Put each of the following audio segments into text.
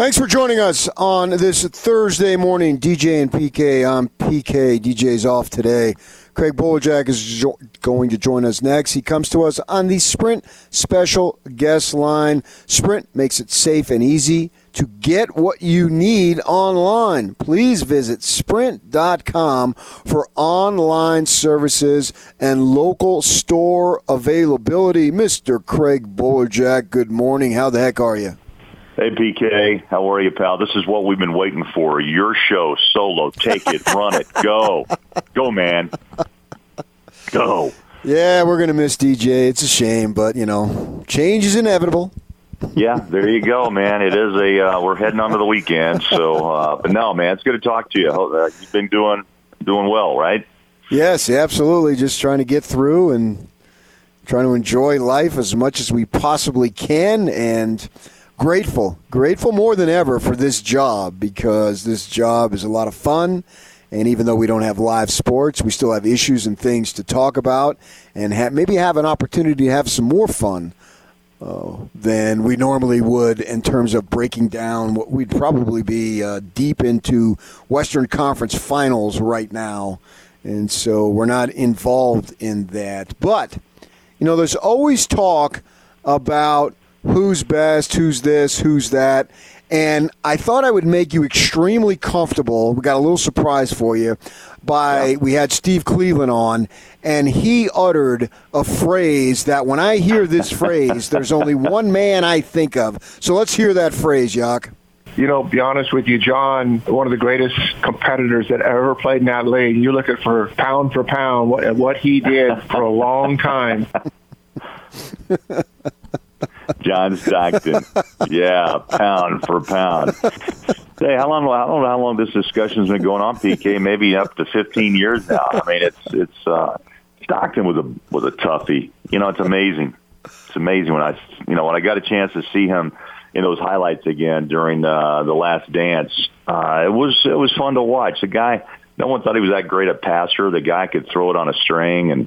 Thanks for joining us on this Thursday morning. DJ and PK. I'm PK. DJ's off today. Craig Bolerjack is going to join us next. He comes to us on the Sprint special guest line. Sprint makes it safe and easy to get what you need online. Please visit sprint.com for online services and local store availability. Mr. Craig Bolerjack, good morning. How the heck are you? Hey, PK. How are you, pal? This is what we've been waiting for. Your show, solo. Take it, run it, go. Go, man. Go. Yeah, we're going to miss DJ. It's a shame, but, change is inevitable. Yeah, there you go, man. It is we're heading on to the weekend. So, but no, man, it's good to talk to you. You've been doing well, right? Yes, absolutely. Just trying to get through and trying to enjoy life as much as we possibly can, and grateful more than ever for this job, because this job is a lot of fun. And even though we don't have live sports, we still have issues and things to talk about, and maybe have an opportunity to have some more fun than we normally would in terms of breaking down what we'd probably be deep into Western Conference Finals right now. And so we're not involved in that. But, there's always talk about who's best, who's this, who's that. And I thought I would make you extremely comfortable. We got a little surprise for you. We had Steve Cleveland on, and he uttered a phrase that when I hear this phrase, there's only one man I think of. So let's hear that phrase, Yak. Be honest with you, John, one of the greatest competitors that ever played in that league. You look at for pound what he did for a long time. John Stockton. Yeah, pound for pound. Hey, I don't know how long this discussion's been going on, PK. Maybe up to 15 years now. I mean, it's Stockton was a toughie. It's amazing. It's amazing when I got a chance to see him in those highlights again during the Last Dance. It was fun to watch. The guy, no one thought he was that great a passer. The guy could throw it on a string, and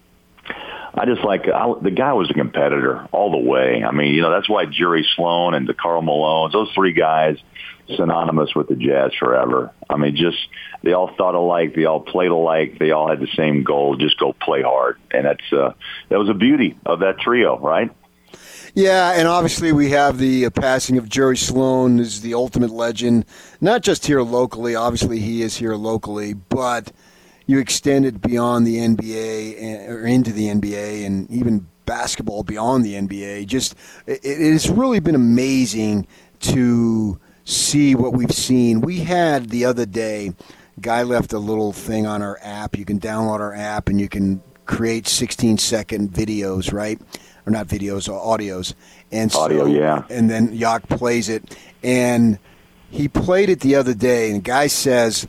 the guy was a competitor all the way. I mean, that's why Jerry Sloan and DeCarlo Malone, those three guys, synonymous with the Jazz forever. I mean, they all thought alike, they all played alike, they all had the same goal, just go play hard. And that was the beauty of that trio, right? Yeah, and obviously we have the passing of Jerry Sloan, who's the ultimate legend, not just here locally. Obviously he is here locally, but you extend it beyond the NBA or into the NBA and even basketball beyond the NBA. It has really been amazing to see what we've seen. We had the other day, guy left a little thing on our app. You can download our app and you can create 16-second videos, right? Or not videos, audios. And audio, yeah. And then Yak plays it. And he played it the other day, and the guy says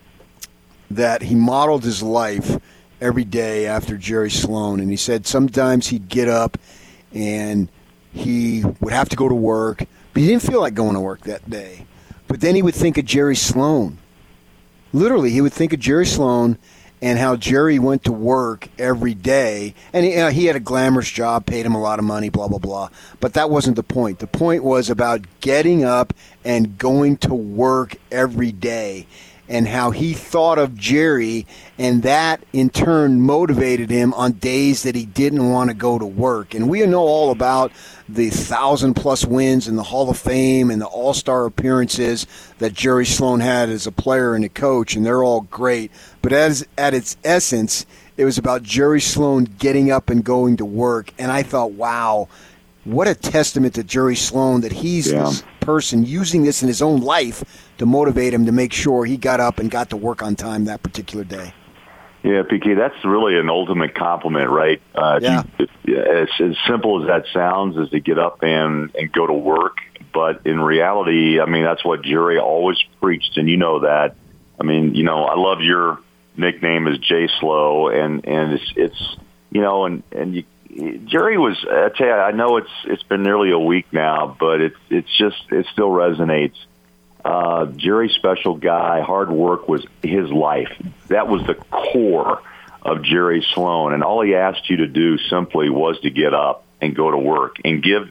that he modeled his life every day after Jerry Sloan. And he said sometimes he'd get up and he would have to go to work, but he didn't feel like going to work that day. But then he would think of Jerry Sloan. Literally, he would think of Jerry Sloan and how Jerry went to work every day. And he had a glamorous job, paid him a lot of money, blah, blah, blah. But that wasn't the point. The point was about getting up and going to work every day, and how he thought of Jerry, and that in turn motivated him on days that he didn't want to go to work. And we know all about the 1,000-plus wins in the Hall of Fame and the All-Star appearances that Jerry Sloan had as a player and a coach, and they're all great. But at its essence, it was about Jerry Sloan getting up and going to work. And I thought, wow, what a testament to Jerry Sloan that he's this person using this in his own life to motivate him to make sure he got up and got to work on time that particular day. Yeah, PK, that's really an ultimate compliment, right? As simple as that sounds, is to get up and go to work. But in reality, I mean, that's what Jerry always preached, and you know that. I mean, I love your nickname is Jay Slow, and it's Jerry was. I tell you, I know it's been nearly a week now, but it still resonates. Jerry, special guy, hard work was his life. That was the core of Jerry Sloan, and all he asked you to do simply was to get up and go to work and give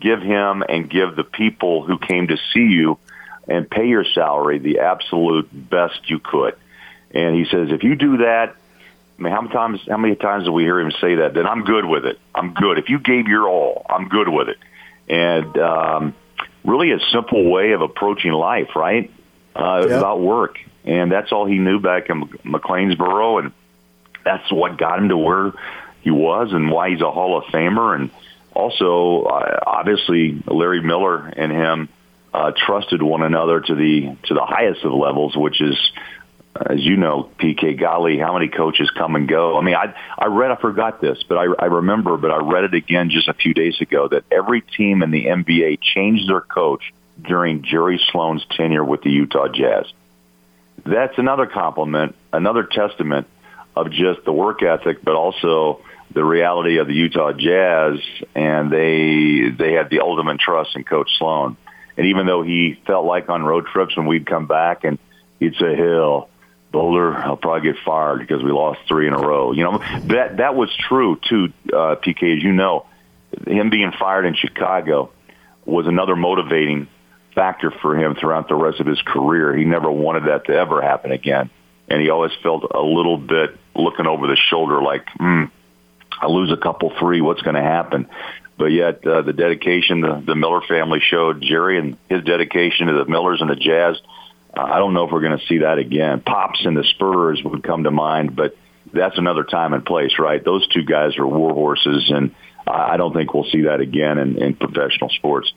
give him and give the people who came to see you and pay your salary the absolute best you could. And he says, if you do that, I mean, how many times do we hear him say that? Then I'm good with it. I'm good. If you gave your all, I'm good with it. And really a simple way of approaching life, right? It's about work. And that's all he knew back in McLeansboro, and that's what got him to where he was and why he's a Hall of Famer. And also, obviously, Larry Miller and him trusted one another to the highest of levels, which is, as you know, PK, golly, how many coaches come and go. I mean, I forgot this, but I remember, but I read it again just a few days ago, that every team in the NBA changed their coach during Jerry Sloan's tenure with the Utah Jazz. That's another compliment, another testament of just the work ethic, but also the reality of the Utah Jazz, and they had the ultimate trust in Coach Sloan. And even though he felt like on road trips when we'd come back and he'd say, "Hill, Boulder, I'll probably get fired because we lost 3 in a row." You know, that was true too, PK, as you know. Him being fired in Chicago was another motivating factor for him throughout the rest of his career. He never wanted that to ever happen again. And he always felt a little bit looking over the shoulder like, I lose a couple 3, what's going to happen? But yet the dedication the Miller family showed Jerry and his dedication to the Millers and the Jazz, I don't know if we're going to see that again. Pops and the Spurs would come to mind, but that's another time and place, right? Those two guys are war horses, and I don't think we'll see that again in professional sports.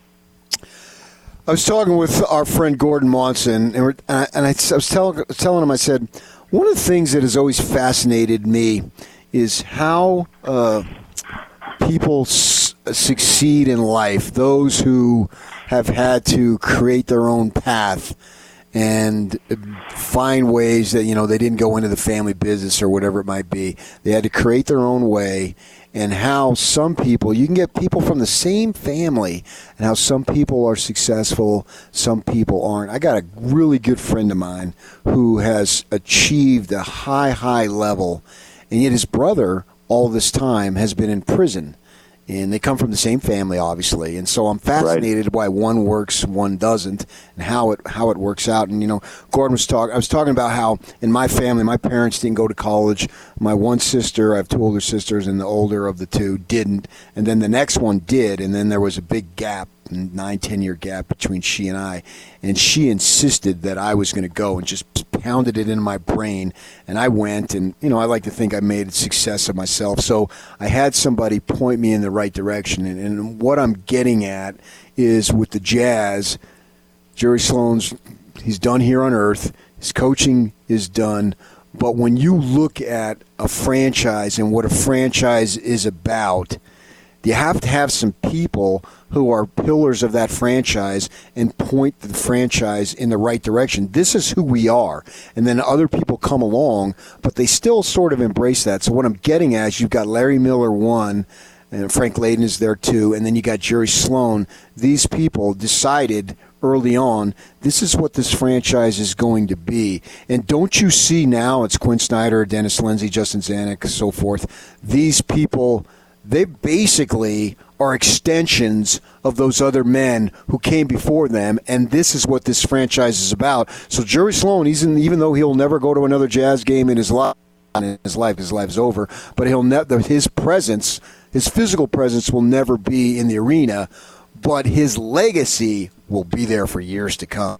I was talking with our friend Gordon Monson, and I was telling him, I said, one of the things that has always fascinated me is how people succeed in life, those who have had to create their own path and find ways that, you know, they didn't go into the family business or whatever it might be. They had to create their own way, and how some people, you can get people from the same family, and how some people are successful, some people aren't. I got a really good friend of mine who has achieved a high level, and yet his brother all this time has been in prison. And they come from the same family, obviously, and so I'm fascinated why one works, one doesn't, and how it works out. And you know, Gordon was I was talking about how in my family, my parents didn't go to college. My one sister, I have 2 older sisters, and the older of the 2 didn't, and then the next one did, and then there was a big gap, 9-10 year gap between she and I, and she insisted that I was going to go and just pounded it in my brain, and I went, and you know, I like to think I made a success of myself, so I had somebody point me in the right direction. And what I'm getting at is with the Jazz, Jerry Sloan's, he's done here on earth, his coaching is done, but when you look at a franchise and what a franchise is about, you have to have some people who are pillars of that franchise and point the franchise in the right direction. This is who we are. And then other people come along, but they still sort of embrace that. So what I'm getting at is you've got Larry Miller 1, and Frank Layden is there 2, and then you got Jerry Sloan. These people decided early on, this is what this franchise is going to be. And don't you see now, it's Quinn Snyder, Dennis Lindsey, Justin Zanuck, so forth. These people, they basically are extensions of those other men who came before them, and this is what this franchise is about. So Jerry Sloan, even though he'll never go to another Jazz game in his life, his life's over, but his presence, his physical presence will never be in the arena, but his legacy will be there for years to come.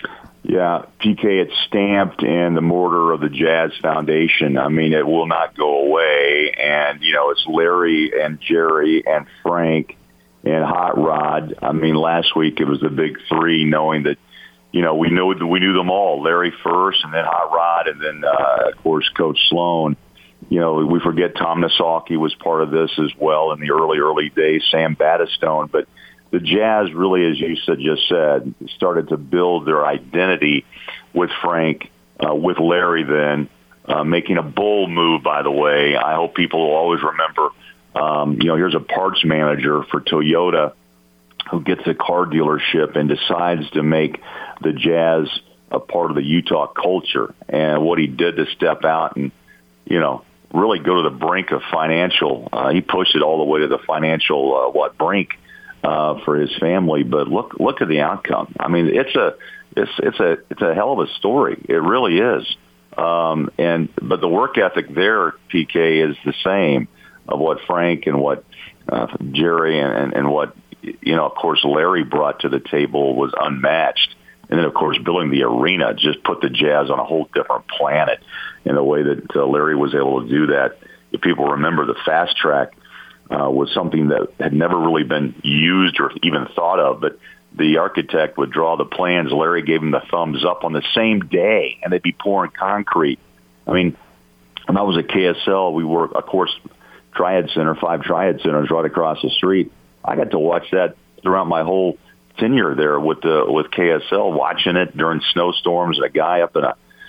Yeah, PK, it's stamped in the mortar of the Jazz Foundation. I mean, it will not go away. And, you know, it's Larry and Jerry and Frank and Hot Rod. I mean, last week it was the big 3, knowing that, you know, we knew them all. Larry first, and then Hot Rod, and then, of course, Coach Sloan. You know, we forget Tom Nasaki was part of this as well in the early days, Sam Battistone. But the Jazz really, as you just said, started to build their identity with Frank, with Larry then, making a bold move, by the way. I hope people will always remember, you know, here's a parts manager for Toyota who gets a car dealership and decides to make the Jazz a part of the Utah culture. And what he did to step out and, you know, really go to the brink of financial, he pushed it all the way to the financial, brink for his family. But look at the outcome. I mean, it's a hell of a story. It really is. But the work ethic there, PK, is the same of what Frank and what Jerry and what, of course, Larry brought to the table was unmatched. And then, of course, building the arena just put the Jazz on a whole different planet in the way that Larry was able to do that. If people remember, the fast track was something that had never really been used or even thought of, but the architect would draw the plans. Larry gave him the thumbs up on the same day, and they'd be pouring concrete. I mean, when I was at KSL, we were, of course, Triad Center, 5 Triad Centers right across the street. I got to watch that throughout my whole tenure there with KSL, watching it during snowstorms. A guy up in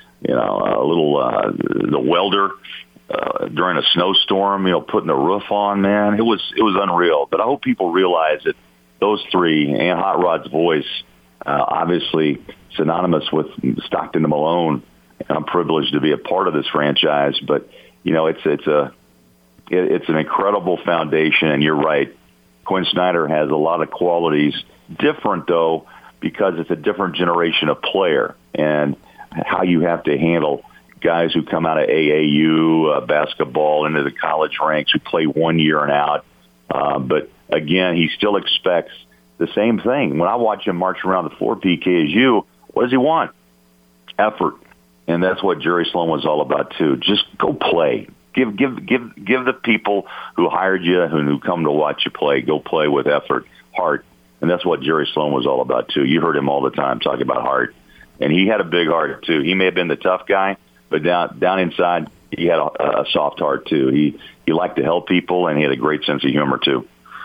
the welder during a snowstorm, putting the roof on. Man, it was unreal. But I hope people realize that those three, and Hot Rod's voice, obviously synonymous with Stockton and Malone. And I'm privileged to be a part of this franchise, but it's an incredible foundation. And you're right, Quinn Snyder has a lot of qualities. Different though, because it's a different generation of player, and how you have to handle guys who come out of AAU basketball into the college ranks who play 1 year and out. But again, he still expects the same thing. When I watch him march around the floor, PK, as you, what does he want? Effort. And that's what Jerry Sloan was all about too. Just go play. Give the people who hired you and who come to watch you play, go play with effort, heart. And that's what Jerry Sloan was all about too. You heard him all the time talking about heart. And he had a big heart too. He may have been the tough guy, but down inside, he had a soft heart too. He liked to help people, and he had a great sense of humor too.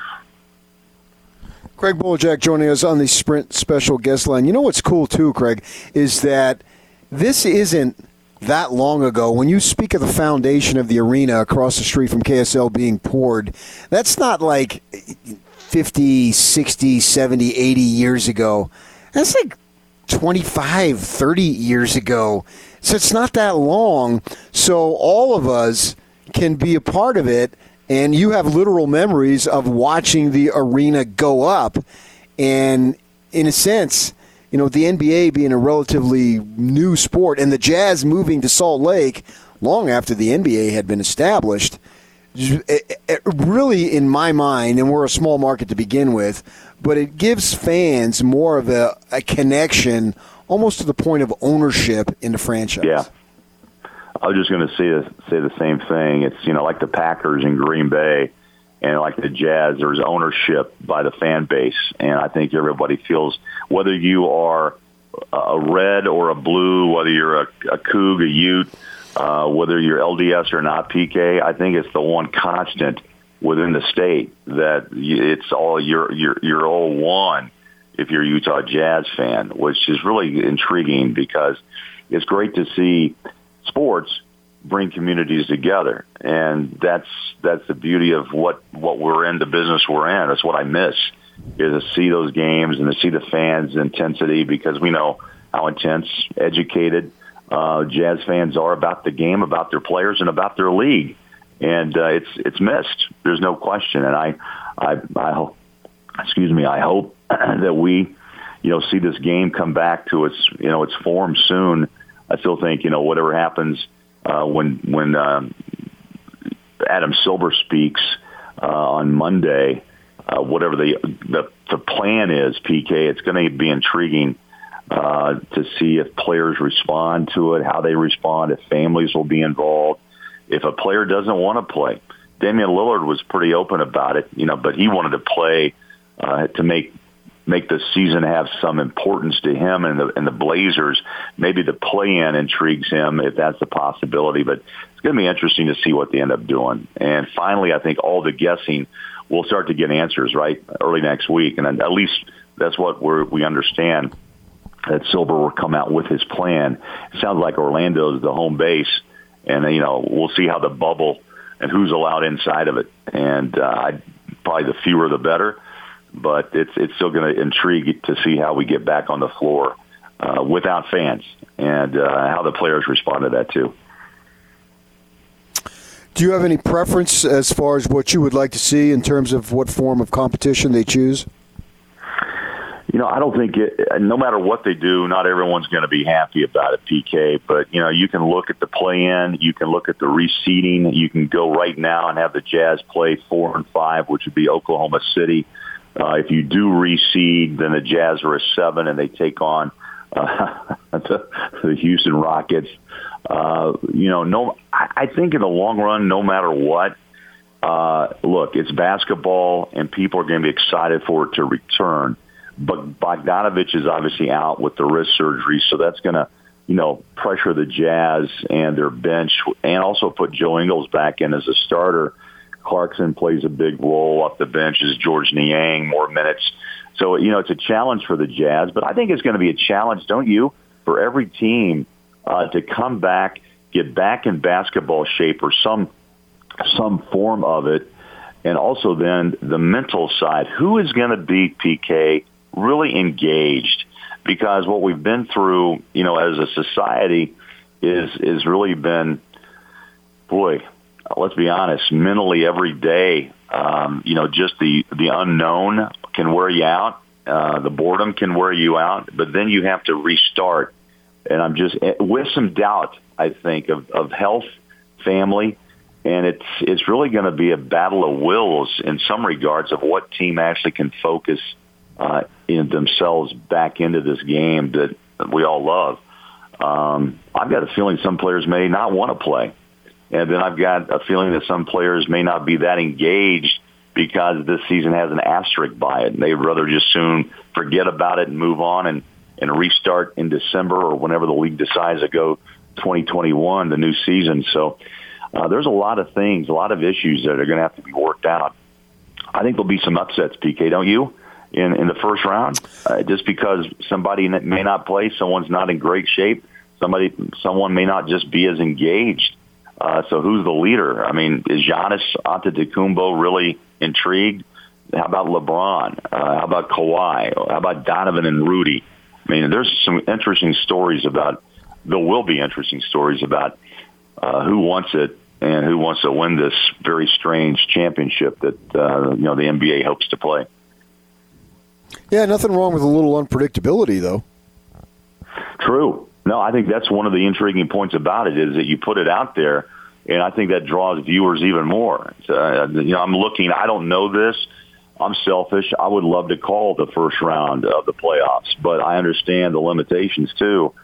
Craig Bolerjack joining us on the Sprint special guest line. You know what's cool too, Craig, is that this isn't that long ago. When you speak of the foundation of the arena across the street from KSL being poured, that's not like 50, 60, 70, 80 years ago. That's like 25, 30 years ago. So it's not that long. So all of us can be a part of it, and you have literal memories of watching the arena go up. And in a sense, the NBA being a relatively new sport and the Jazz moving to Salt Lake long after the NBA had been established, it really, in my mind, and we're a small market to begin with, but it gives fans more of a connection almost to the point of ownership in the franchise. Yeah. I was just going to say the same thing. It's, like the Packers in Green Bay and like the Jazz, there's ownership by the fan base. And I think everybody feels, whether you are a red or a blue, whether you're a Coug, a Ute, whether you're LDS or not, PK, I think it's the one constant within the state that it's all you're all one if you're a Utah Jazz fan, which is really intriguing because it's great to see sports bring communities together, and that's the beauty of what we're in, the business we're in. That's what I miss, is to see those games and to see the fans' intensity, because we know how intense, educated Jazz fans are about the game, about their players, and about their league. And it's missed. There's no question. And I hope that we, see this game come back to its form soon. I still think, whatever happens when Adam Silver speaks on Monday, whatever the plan is, PK, it's going to be intriguing to see if players respond to it, how they respond, if families will be involved, if a player doesn't want to play. Damian Lillard was pretty open about it, but he wanted to play to make the season have some importance to him and the Blazers. Maybe the play-in intrigues him if that's a possibility, but it's going to be interesting to see what they end up doing. And finally, I think all the guessing, we'll start to get answers, right, early next week. And at least that's what we understand, that Silver will come out with his plan. It sounds like Orlando's the home base, and, we'll see how the bubble and who's allowed inside of it. And probably the fewer the better. But it's still going to intrigue to see how we get back on the floor without fans, and how the players respond to that too. Do you have any preference as far as what you would like to see in terms of what form of competition they choose? I don't think no matter what they do, not everyone's going to be happy about it, PK. But, you can look at the play-in. You can look at the reseeding. You can go right now and have the Jazz play 4 and 5, which would be Oklahoma City. If you do reseed, then the Jazz are a 7, and they take on the Houston Rockets. I think in the long run, no matter what, look, it's basketball, and people are going to be excited for it to return. But Bogdanovich is obviously out with the wrist surgery, so that's going to, pressure the Jazz and their bench, and also put Joe Ingles back in as a starter. Clarkson plays a big role off the bench as George Niang, more minutes. So, it's a challenge for the Jazz, but I think it's going to be a challenge, don't you, for every team to come back, get back in basketball shape or some form of it, and also then the mental side. Who is going to be, PK, really engaged? Because what we've been through, as a society is really been, let's be honest, mentally every day, just the unknown can wear you out. The boredom can wear you out, but then you have to restart. And I'm just with some doubt, I think, of health, family, and it's really going to be a battle of wills in some regards of what team actually can focus in themselves back into this game that we all love. I've got a feeling some players may not want to play. And then I've got a feeling that some players may not be that engaged because this season has an asterisk by it. And they'd rather just soon forget about it and move on and restart in December or whenever the league decides to go 2021, the new season. So there's a lot of things, a lot of issues that are going to have to be worked out. I think there'll be some upsets, PK, don't you, in the first round? Just because somebody may not play, someone's not in great shape, someone may not just be as engaged. So who's the leader? I mean, is Giannis Antetokounmpo really intrigued? How about LeBron? How about Kawhi? How about Donovan and Rudy? I mean, there's some interesting stories there will be interesting stories about who wants it and who wants to win this very strange championship that, the NBA hopes to play. Yeah, nothing wrong with a little unpredictability, though. True. No, I think that's one of the intriguing points about it is that you put it out there, and I think that draws viewers even more. I'm looking. I don't know this. I'm selfish. I would love to call the first round of the playoffs, but I understand the limitations too.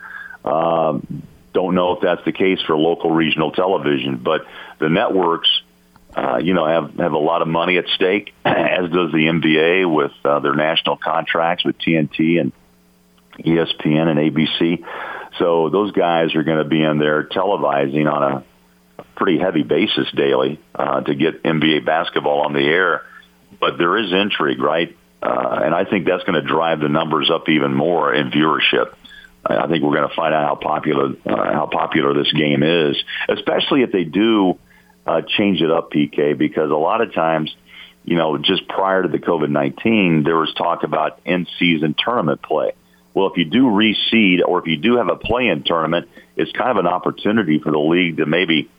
Don't know if that's the case for local regional television, but the networks, have a lot of money at stake, as does the NBA with their national contracts with TNT and ESPN and ABC. So those guys are going to be in there televising on a pretty heavy basis daily to get NBA basketball on the air. But there is intrigue, right? And I think that's going to drive the numbers up even more in viewership. I think we're going to find out how popular this game is, especially if they do change it up, PK, because a lot of times, just prior to the COVID-19, there was talk about in-season tournament play. Well, if you do reseed or if you do have a play-in tournament, it's kind of an opportunity for the league to maybe,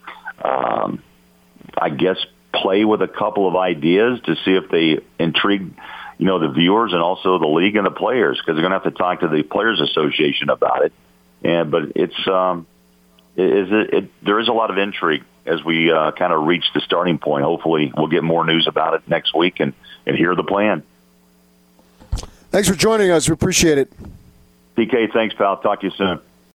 play with a couple of ideas to see if they intrigue, the viewers and also the league and the players, because they're going to have to talk to the Players Association about it. But there is a lot of intrigue as we kind of reach the starting point. Hopefully we'll get more news about it next week and hear the plan. Thanks for joining us. We appreciate it. PK, thanks, pal. Talk to you soon.